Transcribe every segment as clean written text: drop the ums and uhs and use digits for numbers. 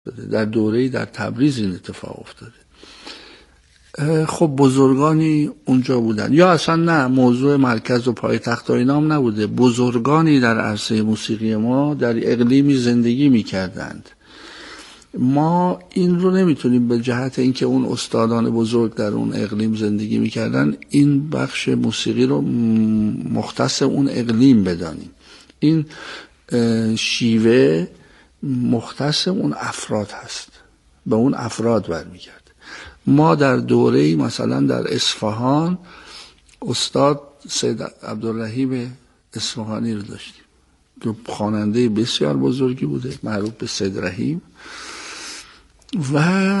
در دوره‌ای در تبریز این اتفاق افتاده. خب بزرگانی اونجا بودن، یا اصلا نه موضوع مرکز و پایتخت و اینا هم نبوده، بزرگانی در عرصه موسیقی ما در اقلیمی زندگی می‌کردند. ما این رو نمیتونیم به جهت اینکه اون استادان بزرگ در اون اقلیم زندگی می‌کردن این بخش موسیقی رو مختص اون اقلیم بدانیم. این شیوه مختص اون افراد هست، به اون افراد برمیگرده. ما در دوره‌ای مثلا در اصفهان استاد سید عبدالرحیم اصفهانی رو داشتیم که خواننده بسیار بزرگی بوده، معروف به سید رحیم، و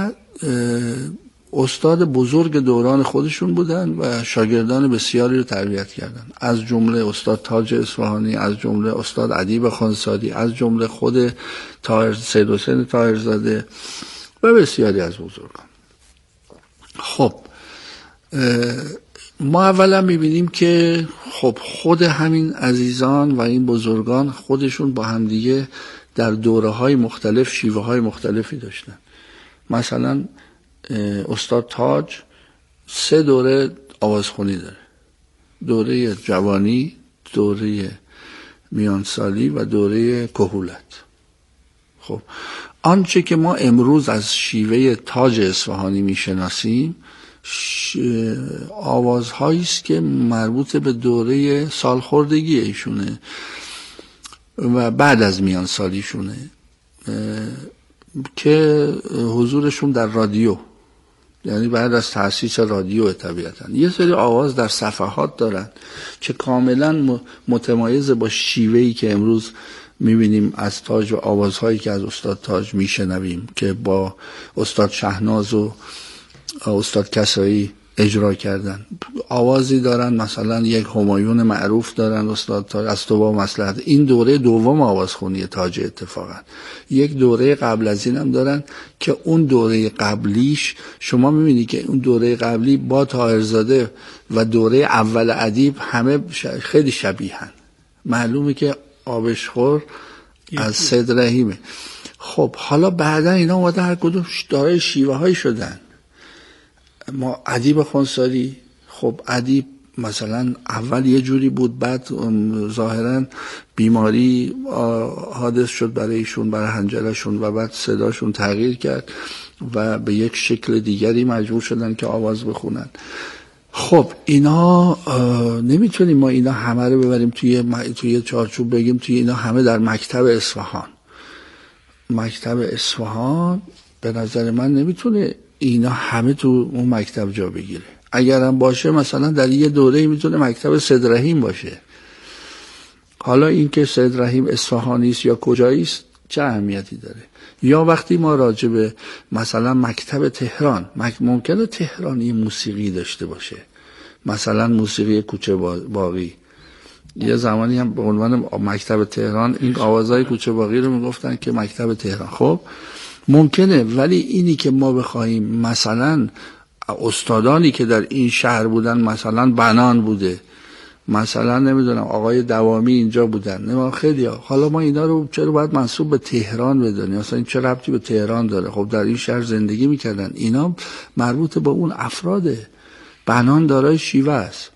استاد بزرگ دوران خودشون بودن و شاگردان بسیاری رو تربیت کردن، از جمله استاد تاج اصفهانی، از جمله استاد ادیب خانساری، از جمله خود سید حسین طاهرزاده و بسیاری از بزرگان. خب ما اولا میبینیم که خب خود همین عزیزان و این بزرگان خودشون با همدیگه در دوره‌های مختلف شیوه‌های مختلفی داشتن. مثلا استاد تاج 3 دوره آوازخوانی داره: دوره جوانی، دوره میانسالی و دوره کهولت. خب آنچه که ما امروز از شیوه تاج اصفهانی میشناسیم آوازهایی است که مربوط به دوره سالخوردگی ایشونه و بعد از میانسالیشونه که حضورشون در رادیو، یعنی بعد از تأسیس رادیو طبیعتاً یه سری آواز در صفحات دارن که کاملا متمایز با شیوهی که امروز میبینیم از تاج و آوازهایی که از استاد تاج میشنویم که با استاد شهناز و استاد کسایی اجرا کردن. آوازی دارن مثلا یک همایون معروف دارن استاد تاج از تو با مصلحت، این دوره دوم آوازخوانی تاج. اتفاقا یک دوره قبل از این هم دارن که اون دوره قبلیش شما میبینی که اون دوره قبلی با طاهرزاده و دوره اول ادیب همه خیلی شبیهن، معلومه که آبشخور از سید رحیمه. خب حالا بعدا اینا اومدن هر کدوم دارای شیوه های شدن. ما ادیب خانساری، خب ادیب مثلا اول یه جوری بود، بعد ظاهرا بیماری حادث شد برایشون، برای حنجرشون، و بعد صداشون تغییر کرد و به یک شکل دیگری مجبور شدن که آواز بخونن. خب اینا نمیتونیم ما اینا همه رو ببریم توی چارچوب بگیم توی اینا همه در مکتب اصفهان. مکتب اصفهان به نظر من نمیتونه اینا همه تو اون مکتب جا بگیره. اگرم باشه مثلا در یه دوره میتونه مکتب سید رحیم باشه. حالا این که سید رحیم اصفهانی است یا کجایی است چه اهمیتی داره؟ یا وقتی ما راجع به مثلا مکتب تهران، ممکنه تهرانی موسیقی داشته باشه، مثلا موسیقی کوچه باقی. یه زمانی هم به عنوان مکتب تهران این آوازهای کوچه باقی رو میگفتن که مکتب تهران. خب ممکنه، ولی اینی که ما بخوایم مثلا استادانی که در این شهر بودن، مثلا بنان بوده، مثلا نمیدونم آقای دوامی اینجا بودن، نه خیلی حالا ما اینا رو چرا باید منسوب به تهران بدونیم؟ اصلا این چه ربطی به تهران داره؟ خب در این شهر زندگی میکردن، اینا مربوط به اون افراده. بنان دارای شیوه است،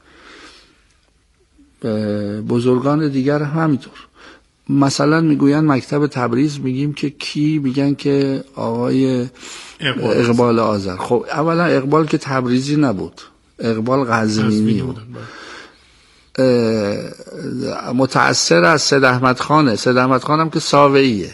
بزرگان دیگر همینطور. مثلا میگوین مکتب تبریز، میگیم که کی؟ میگن که آقای اقبال آذر. خب اولا اقبال که تبریزی نبود، اقبال قزوینی بود، متأثر از سید احمد خانه. سید احمد خان هم که ساویه.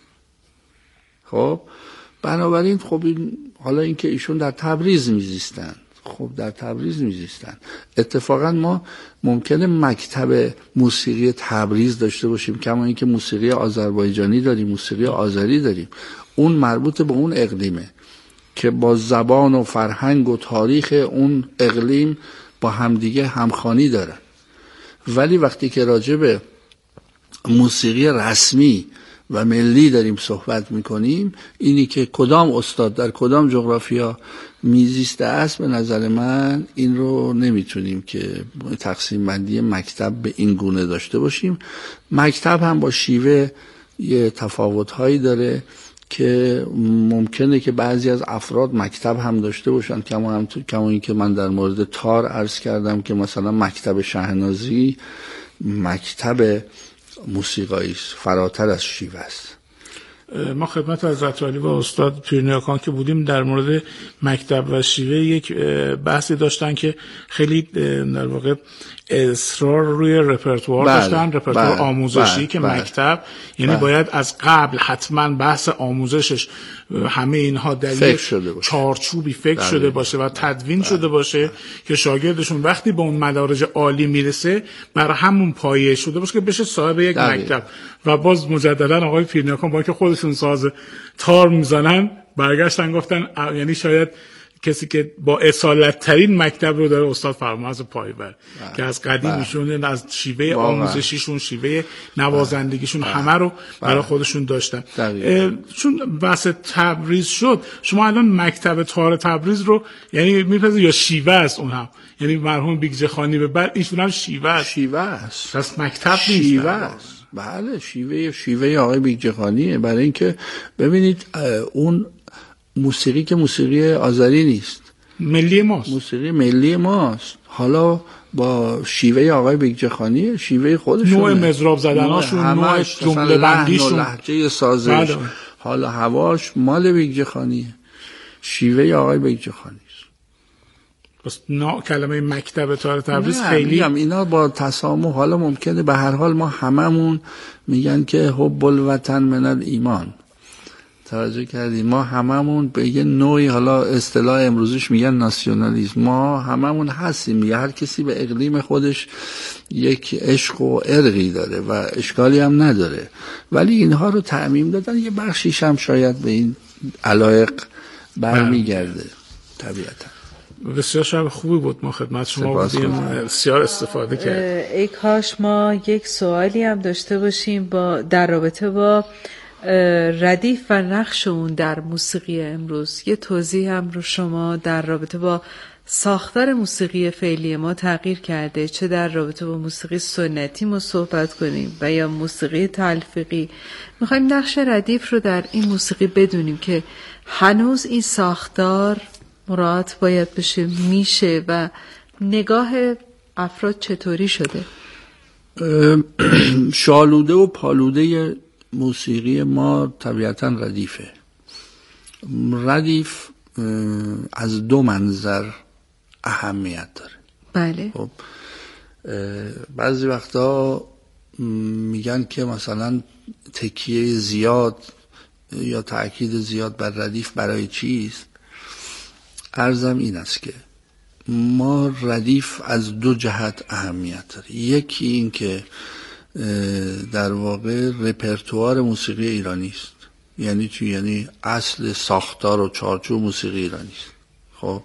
خب بنابراین خب حالا این که ایشون در تبریز میزیستن، خب در تبریز میزیستن. اتفاقا ما ممکنه مکتب موسیقی تبریز داشته باشیم، کما اینکه موسیقی آذربایجانی داریم، موسیقی آذری داریم، اون مربوط به اون اقلیمه که با زبان و فرهنگ و تاریخ اون اقلیم با همدیگه همخوانی دارن. ولی وقتی که راجع به موسیقی رسمی و ملی داریم صحبت میکنیم، اینی که کدام استاد در کدام جغرافیا میزیسته است، به نظر من این رو نمیتونیم که تقسیم بندی مکتب به این گونه داشته باشیم. مکتب هم با شیوه یه تفاوت‌هایی داره که ممکنه که بعضی از افراد مکتب هم داشته باشن، کما این که من در مورد تار عرض کردم که مثلا مکتب شهنازی مکتب موسیقایی است، فراتر از شیوه است. ما خدمت حضرت عالی و استاد پیرنیاکان که بودیم در مورد مکتب و شیوه یک بحثی داشتن که خیلی در واقع اصرار روی رپرتوار داشتن، رپرتوار آموزشی که مکتب یعنی باید از قبل حتما بحث آموزشش همه اینها در یک چارچوبی فکر شده باشه و تدوین شده باشه که شاگردشون وقتی به اون مدارج عالی میرسه بر همون پایه شده باشه که بشه صاحب یک مکتب. و باز مجددا آقای پیرنیاکان با که خودشون ساز تار میزنن برگشتن گفتن یعنی شاید کسی که با اصالت ترین مکتب رو داره استاد فرماز پایور که از قدیمشون از شیوه آموزشیشون، شیوه نوازندگیشون همه رو برای خودشون داشتن. چون بحث تبریز شد، شما الان مکتب تار تبریز رو یعنی میپذیرید یا شیوه است اون هم؟ یعنی مرحوم بیگجه خانی به بعد ایشون هم شیوه است. پس مکتب نیست. شیوه است. بله شیوه آقای بیگجه خانیه. برای اینکه ببینید اون موسیقی که موسیقی آذری نیست، ملی ماست، موسیقی ملی ماست. حالا با شیوه آقای بیگجه خانیه، شیوه خودشونه، نوع مزراب زدناشون، نوع جمله بندیشون، لهجه سازش، حالا هواش مال بیگجه خانیه، شیوه آقای بیگجه خانی. پس کلمه مکتب تار تبریز خیلی میگم اینا با تسامح. حالا ممکنه به هر حال ما هممون میگن که حب الوطن من الایمان، توجه کردیم، ما هممون به یه نوعی، حالا اصطلاح امروزیش میگن ناسیونالیسم، ما هممون هستیم، یه هر کسی به اقلیم خودش یک عشق و ارقی داره و اشکالی هم نداره، ولی اینها رو تعمیم دادن. یه بخشیش هم شاید به این علایق برمیگرده طبیعتا. بسیار شب خوبی بود، ما خدمت شما بودیم، بسیار استفاده کردیم. ای کاش ما یک سوالی هم داشته باشیم در رابطه با ردیف و نقش اون در موسیقی امروز. یه توضیح هم رو شما در رابطه با ساختار موسیقی فعلی ما تغییر کرده، چه در رابطه با موسیقی سنتی ما صحبت کنیم و یا موسیقی تلفیقی. میخوایم نقش ردیف رو در این موسیقی بدونیم که هنوز این ساختار مراعات باید بشه، میشه و نگاه افراد چطوری شده؟ شالوده و پالوده موسیقی ما طبیعتا ردیفه. ردیف از دو منظر اهمیت داره. بله. خب بعضی وقتا میگن که مثلا تکیه زیاد یا تأکید زیاد بر ردیف برای چیست؟ عرضم این است که ما ردیف از دو جهت اهمیت داره. یکی این که در واقع رپرتوار موسیقی ایرانی است. یعنی چی؟ یعنی اصل ساختار و چارچوب موسیقی ایرانی است. خب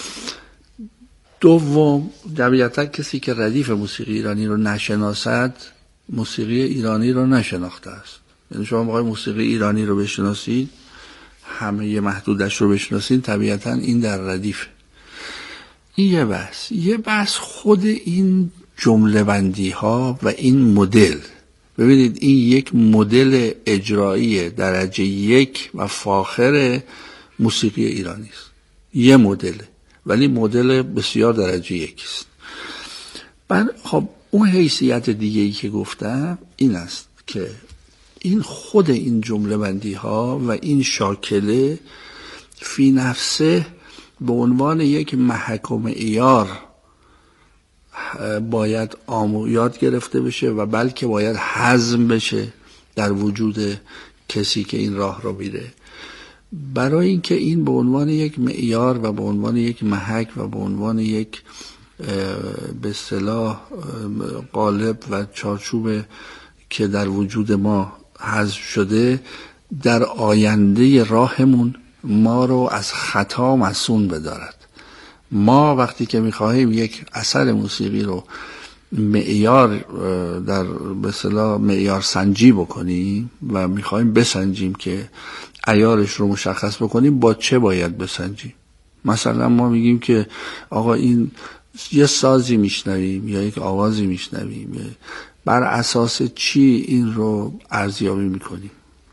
دوم، طبیعتا کسی که ردیف موسیقی ایرانی رو نشناسد موسیقی ایرانی رو نشناخته است. یعنی شما بخواید موسیقی ایرانی رو بشناسید، همه محدودش رو بشناسید، طبیعتا این در ردیفه. این یه بحث خود این جمله بندی ها و این مدل. ببینید این یک مدل اجرایی درجه یک و فاخر موسیقی ایرانی است. یه مدله، ولی مدل بسیار درجه یک است. خب اون حیثیت دیگه ای که گفتم این است که این خود این جمله بندی ها و این شاکله فی نفسه به عنوان یک محک و معیار باید یاد گرفته بشه و بلکه باید هضم بشه در وجود کسی که این راه رو میره، برای اینکه این به عنوان یک معیار و به عنوان یک محک و به عنوان یک به اصطلاح قالب و چارچوب که در وجود ما حذف شده، در آینده راهمون ما رو از خطا مصون بدارد. ما وقتی که میخواهیم یک اثر موسیقی رو معیار در به اصطلاح معیار سنجی بکنیم و میخواهیم بسنجیم که عیارش رو مشخص بکنیم، با چه باید بسنجیم؟ مثلا ما میگیم که آقا این یه سازی میشنویم یا یک آوازی میشنویم، بر اساس چی این رو ارزیابی میکنیم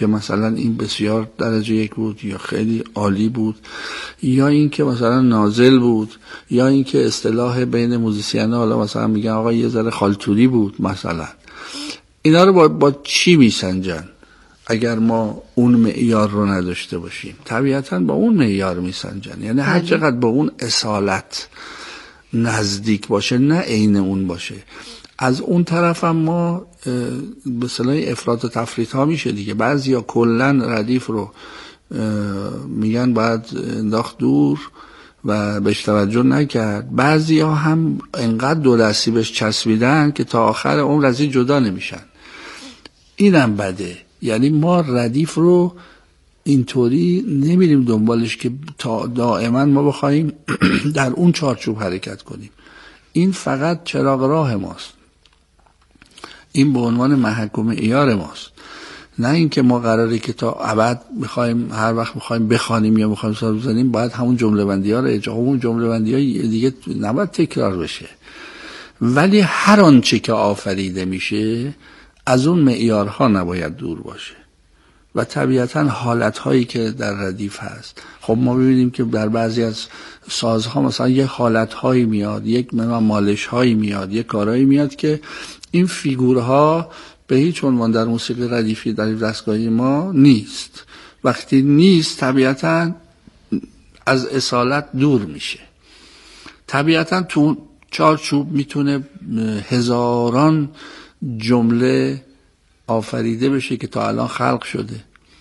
که مثلا این بسیار درجه یک بود یا خیلی عالی بود یا این که مثلا نازل بود یا این که اصطلاح بین موزیسیان‌ها حالا مثلا میگن آقا یه ذره خالتوری بود مثلا. اینا رو با چی میسنجن؟ اگر ما اون معیار رو نداشته باشیم طبیعتاً با اون معیار میسنجن، یعنی هر چقدر با اون اصالت نزدیک باشه نه عین اون باشه. از اون طرف هم ما به اصطلاح افراط و تفریط ها میشه دیگه. بعضیا کلن ردیف رو میگن باید انداخت دور و بهش توجه نکرد، بعضیا هم انقدر دو دستی بهش چسبیدن که تا آخر عمر از این جدا نمیشن. اینم بده. یعنی ما ردیف رو اینطوری نمیریم دنبالش که تا دائما ما بخوایم در اون چارچوب حرکت کنیم. این فقط چراغ راه ماست، این به عنوان محک و معیار ماست، نه اینکه ما قراره که تا ابد بخوایم هر وقت بخوایم بخوانیم یا بخوایم ساز بزنیم باید همون جمله بندی ها رو اجرا. اون جمله بندی ها دیگه نباید تکرار بشه، ولی هر آنچه که آفریده میشه از اون معیارها نباید دور باشه. و طبیعتاً حالتهایی که در ردیف هست، خب ما ببینیم که در بعضی از سازها مثلا یک حالتهایی میاد، یک مالشهایی میاد، یک کارهایی میاد که این فیگورها به هیچ عنوان در موسیقی ردیفی در دستگاهی ما نیست. وقتی نیست طبیعتاً از اصالت دور میشه. طبیعتاً تو چارچوب میتونه هزاران جمله آفریده بشه که تا الان خلق شده.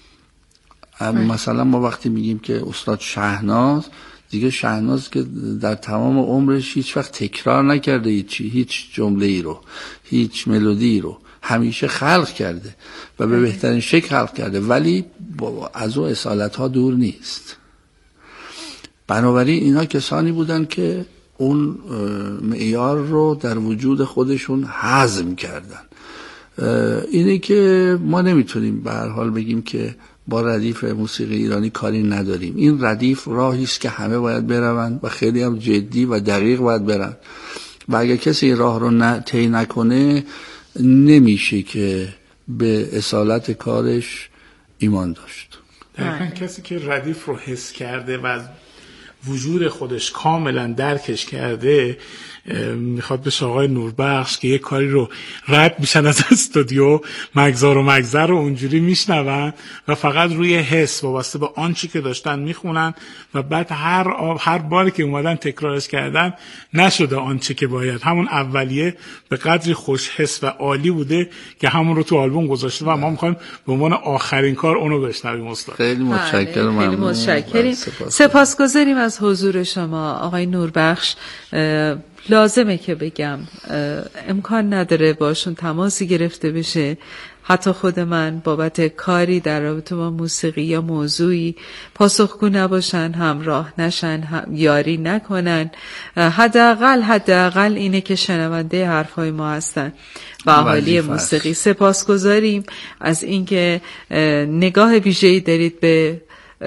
مثلا ما وقتی میگیم که استاد شهناز، دیگه شهناز که در تمام عمرش هیچ وقت تکرار نکرده هیچ جمله ای رو، هیچ ملودی رو، همیشه خلق کرده و به بهترین شکل خلق کرده، ولی از اون اصالت ها دور نیست. بنابراین اینا کسانی بودن که اون معیار رو در وجود خودشون هضم کردن. اینه که ما نمیتونیم به هر حال بگیم که با ردیف موسیقی ایرانی کاری نداریم. این ردیف راهی است که همه باید بروند و خیلی هم جدی و دقیق باید برن و اگر کسی این راه رو طی نکنه نمیشه که به اصالت کارش ایمان داشت. دقیقاً کسی که ردیف رو حس کرده و از وجود خودش کاملا درکش کرده میخواد به آقای نوربخش که یه کاری رو رد میشن از استودیو مگذار رو اونجوری میشنون و فقط روی حس وابسته به آنچه که داشتن میخونن و بعد هر باری که اومدن تکرارش کردن نشده آنچه که باید. همون اولیه به قدری خوش حس و عالی بوده که همون رو تو آلبوم گذاشته و ما میخوایم به عنوان آخرین کار اونو بشنویم. استاد خیلی متشکرم. خیلی متشکریم. سپاسگزاریم از حضور شما آقای نوربخش. لازمه که بگم امکان نداره باشون تماسی گرفته بشه، حتی خود من بابت کاری در رابطه با موسیقی یا موضوعی پاسخگو نباشن، همراه نشن، یاری نکنن. حداقل اینه که شنونده حرفای ما هستن و اهالی موسیقی. سپاسگزاریم از اینکه نگاه ویژه‌ای دارید به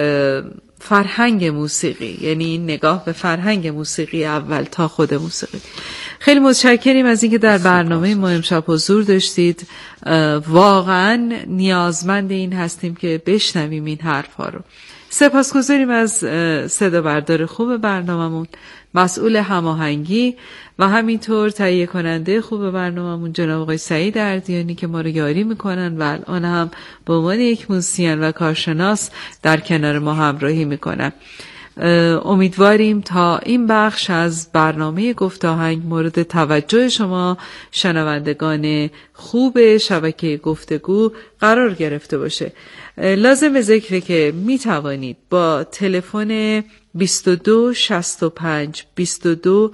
فرهنگ موسیقی، یعنی این نگاه به فرهنگ موسیقی اول تا خود موسیقی. خیلی متشکریم از اینکه در برنامه ما امشب حضور داشتید. واقعا نیازمند این هستیم که بشنویم این حرفا رو. سپاسگزاریم از صدا بردار خوب برنامه‌مون، مسئول هماهنگی و همینطور تهیه کننده خوب برنامه‌مون جناب آقای سعید اردیانی که ما رو یاری میکنن و الان هم به عنوان یک موزیسین و کارشناس در کنار ما همراهی میکنن. امیدواریم تا این بخش از برنامه گفت آهنگ مورد توجه شما شنوندگان خوب شبکه گفتگو قرار گرفته باشه. لازم به ذکره که می توانید با تلفن 22 65 22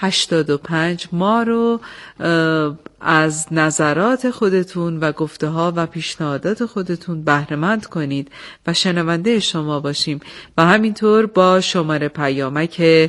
85 ما رو از نظرات خودتون و گفته ها و پیشنهادات خودتون بهره‌مند کنید و شنونده شما باشیم و همینطور با شماره پیامک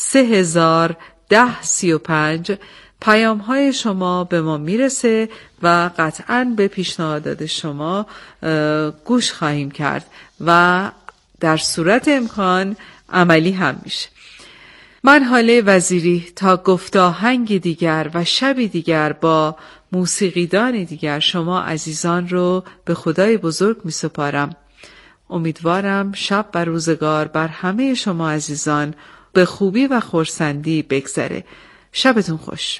301035 پیام های شما به ما میرسه و قطعاً به پیشنهادات شما گوش خواهیم کرد و در صورت امکان عملی هم میشه. من هاله وزیری تا گفت آهنگ دیگر و شبی دیگر با موسیقیدان دیگر شما عزیزان رو به خدای بزرگ می سپارم. امیدوارم شب و روزگار بر همه شما عزیزان به خوبی و خرسندی بگذره. شبتون خوش.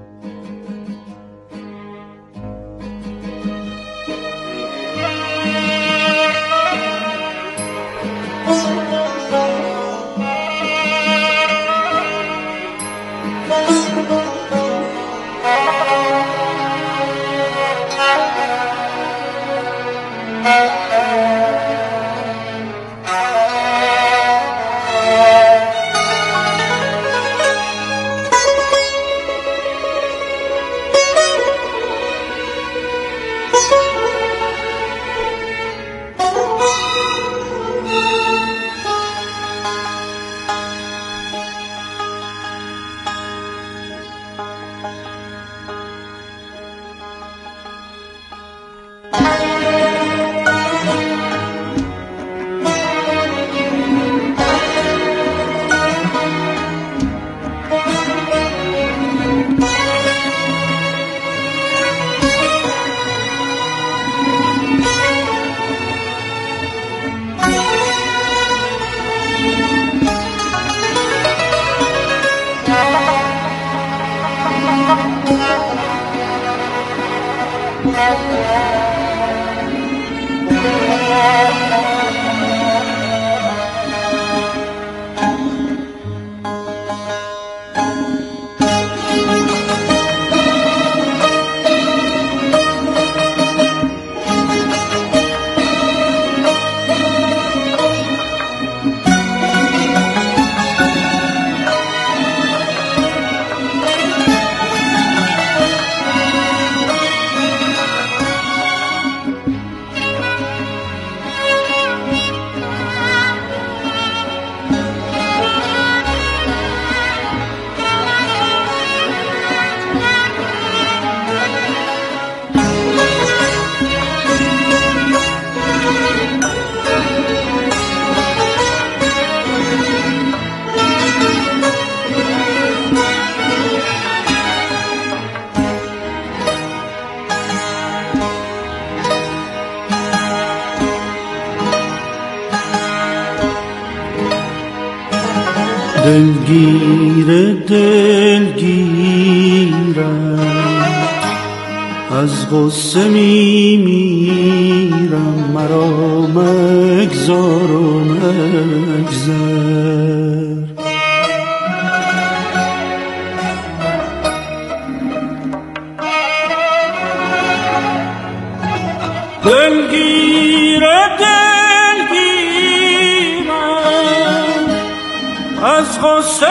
دلگیر دلگیرم از غصه میمیرم، مرا مگذار و مگذر. دلگیر دلگیرم از غصه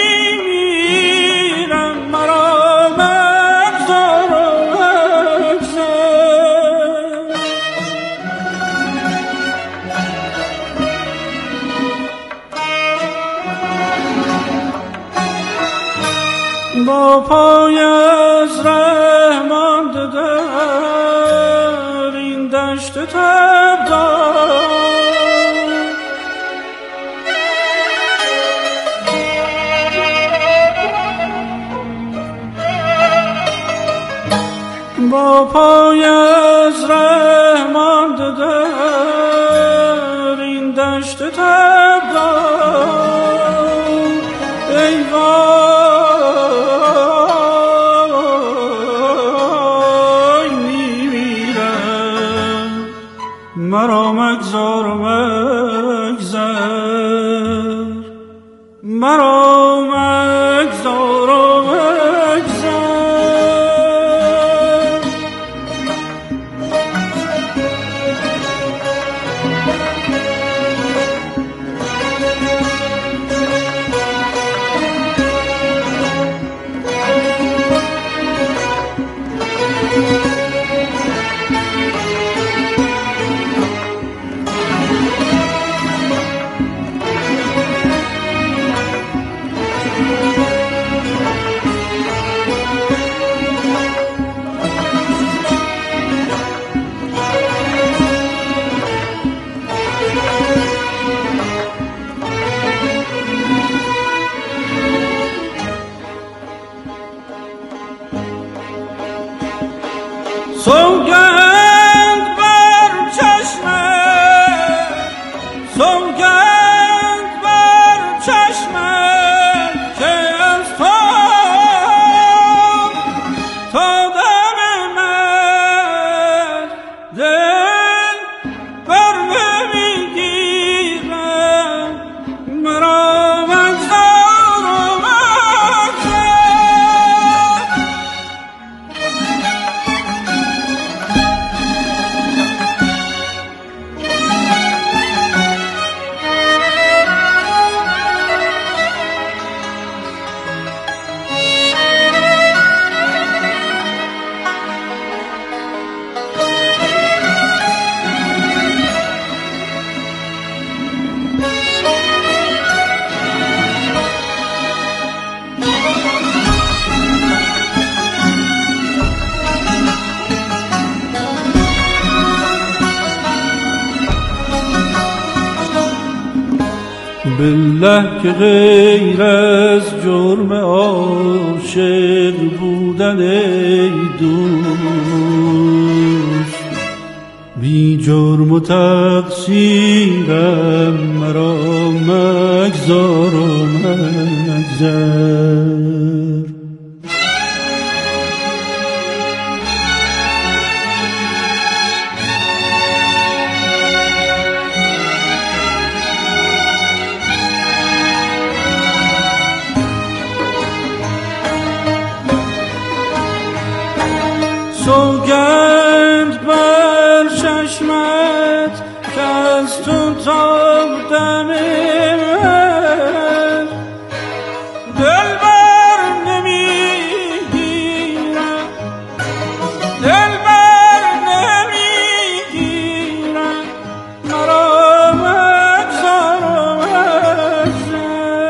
میمیرم، مرا مگذار و مگذر. با پای از ره مانده در این دشت تبدار، با پای از ره مانده در این دشت تبدار، ای وای میمیرم، مرا مگذار و مگذر، مرا مگذار و مگذر. سوگند بر چشمت که از تو تا دم من دل بر نمیگیرم مرا مگذار و مگذار. بالله که غیر از جرم عاشق بودن ای دوست بی جرم و تقصیرم مرا مگذار و مگذار. سوگند بر چشمت که از تو تا دم من دل بر نمیگیرم دل بر نمیگیرم مرا مگذار و مگذار.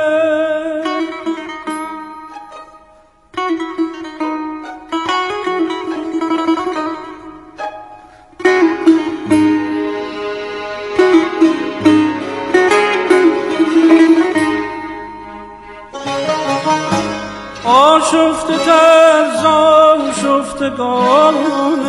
آشفته تر زآشفتگان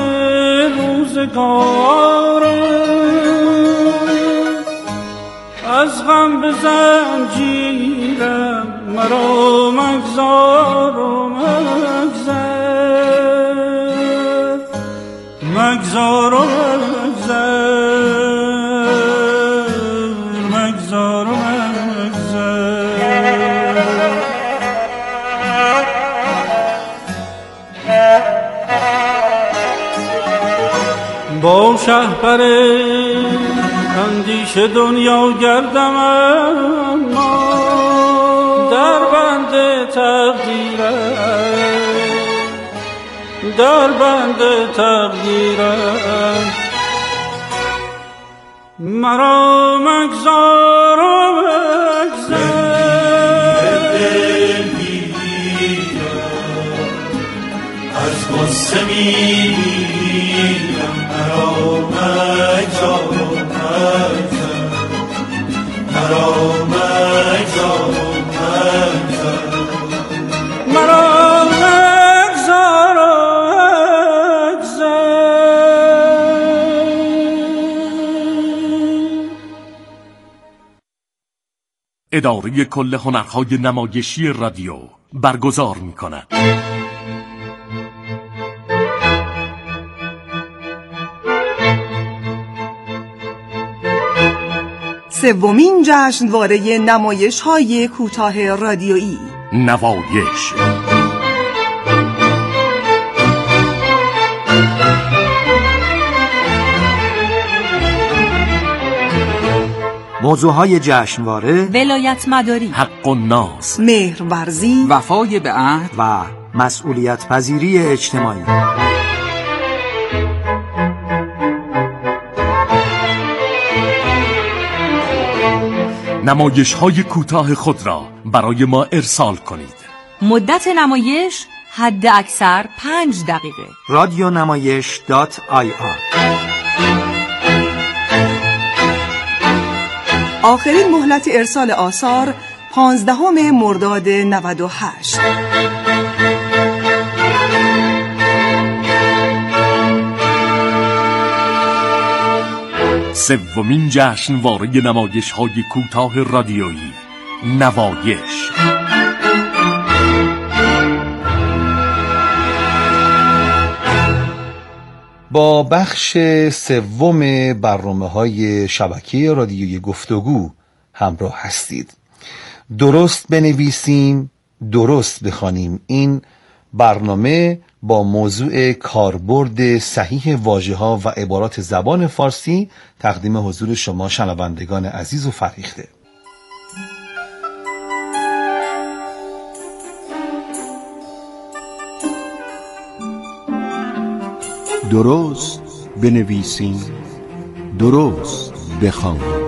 روزگارم از غم به زنجیرم مرا مگذار و مگذار مگذار و مگذار مگذار و مگذار. با شهپر اندیشه دنیا گردم اما در بند تقدیرم مرا مگذار و مگذار. از غصه میمیرم مرا مگذار و مگذار مرا مگذار و مگذار مرا مگذار و مگذار. اداره کل هنرهای نمایشی رادیو برگزار می‌کند. سومین جشنواره نمایش‌های کوتاه رادیویی نوایش. موضوعهای جشنواره: ولایت مداری، حق الناس، مهرورزی، وفای به عهد و مسئولیت پذیری اجتماعی. نمایش‌های کوتاه خود را برای ما ارسال کنید. مدت نمایش حد اکثر 5 دقیقه. radionamayesh.ir. آخرین مهلت ارسال آثار 15 مرداد 98. سومین جشنواره نمایش‌های کوتاه رادیویی نوایش. با بخش سوم برنامه‌های شبکه رادیویی گفتگو همراه هستید. درست بنویسیم، درست بخوانیم. این برنامه با موضوع کاربرد صحیح واژه‌ها و عبارات زبان فارسی تقدیم حضور شما شنوندگان عزیز و فرهیخته. درست بنویسیم، درست بخوانیم.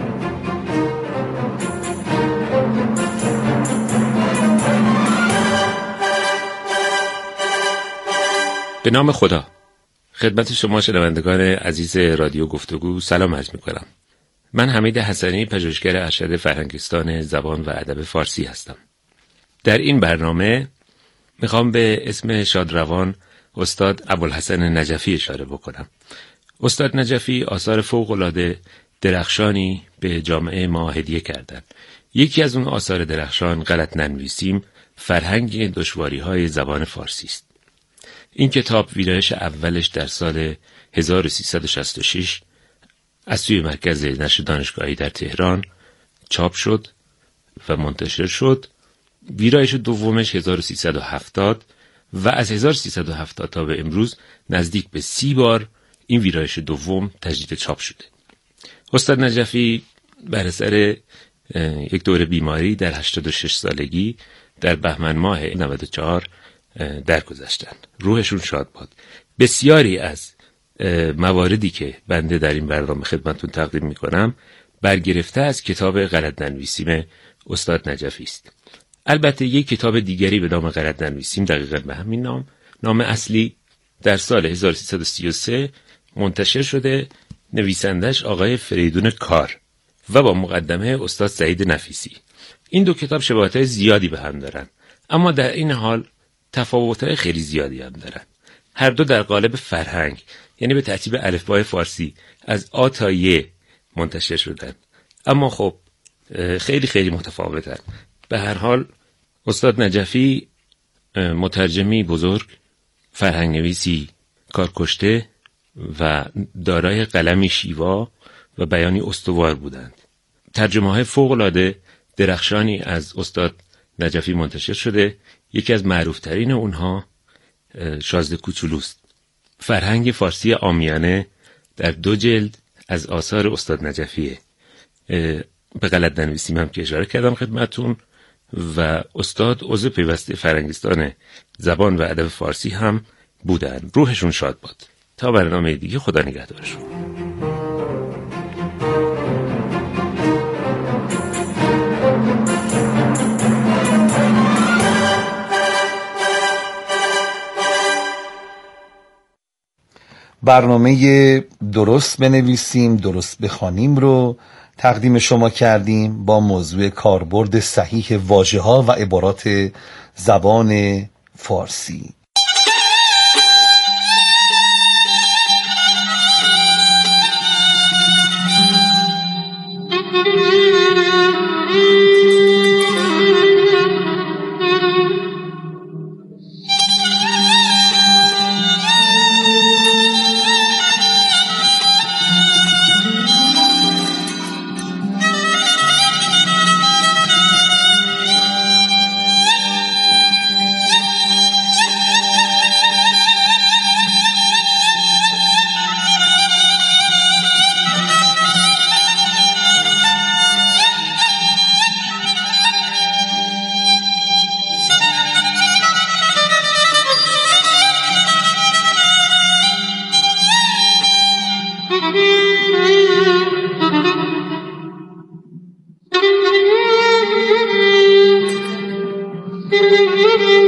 به نام خدا. خدمت شما شنوندگان عزیز رادیو گفتگو سلام عرض می‌کنم. من حمید حسنی، پژوهشگر ارشد فرهنگستان زبان و ادب فارسی هستم. در این برنامه میخوام به اسم شادروان استاد ابوالحسن نجفی اشاره بکنم. استاد نجفی آثار فوق‌العاده درخشانی به جامعه ما هدیه کردند. یکی از اون آثار درخشان غلط ننویسیم، فرهنگ دشواری‌های زبان فارسی است. این کتاب ویرایش اولش در سال 1366 از سوی مرکز نشر دانشگاهی در تهران چاپ شد و منتشر شد. ویرایش دومش 1370 و از 1370 تا به امروز نزدیک به 30 بار این ویرایش دوم تجدید چاپ شده. استاد نجفی بر اثر یک دوره بیماری در 86 سالگی در بهمن ماه 94 درگذشتند. روحشون شاد باد. بسیاری از مواردی که بنده در این برنامه خدمتتون تقدیم میکنم برگرفته از کتاب غلط ننویسیم استاد نجفی است. البته یک کتاب دیگری به نام غلط ننویسیم، دقیقاً به همین نام اصلی، در سال 1333 منتشر شده. نویسندش آقای فریدون کار و با مقدمه استاد سعید نفیسی. این دو کتاب شباهت‌های زیادی به هم دارن، اما در این حال تفاوت‌های خیلی زیادی هم دارن. هر دو در قالب فرهنگ، یعنی به ترتیب الفبای فارسی از آ تا ی منتشر شدن، اما خب خیلی خیلی متفاوتن. به هر حال استاد نجفی مترجمی بزرگ، فرهنگ نویسی کارکشته و دارای قلمی شیوا و بیانی استوار بودند. ترجمه‌های فوق‌العاده درخشانی از استاد نجفی منتشر شده. یکی از معروفترین اونها شازده کوچولوست. فرهنگ فارسی عامیانه در 2 جلد از آثار استاد نجفیه. به غلط ننویسیم هم که اشاره کردم خدمتون، و استاد عضو پیوسته فرهنگستان زبان و ادب فارسی هم بودن. روحشون شاد باد. تا برنامه دیگه، خدا نگهدارشون. برنامه درست بنویسیم، درست بخوانیم رو تقدیم شما کردیم با موضوع کاربرد صحیح واژه‌ها و عبارات زبان فارسی. Thank you.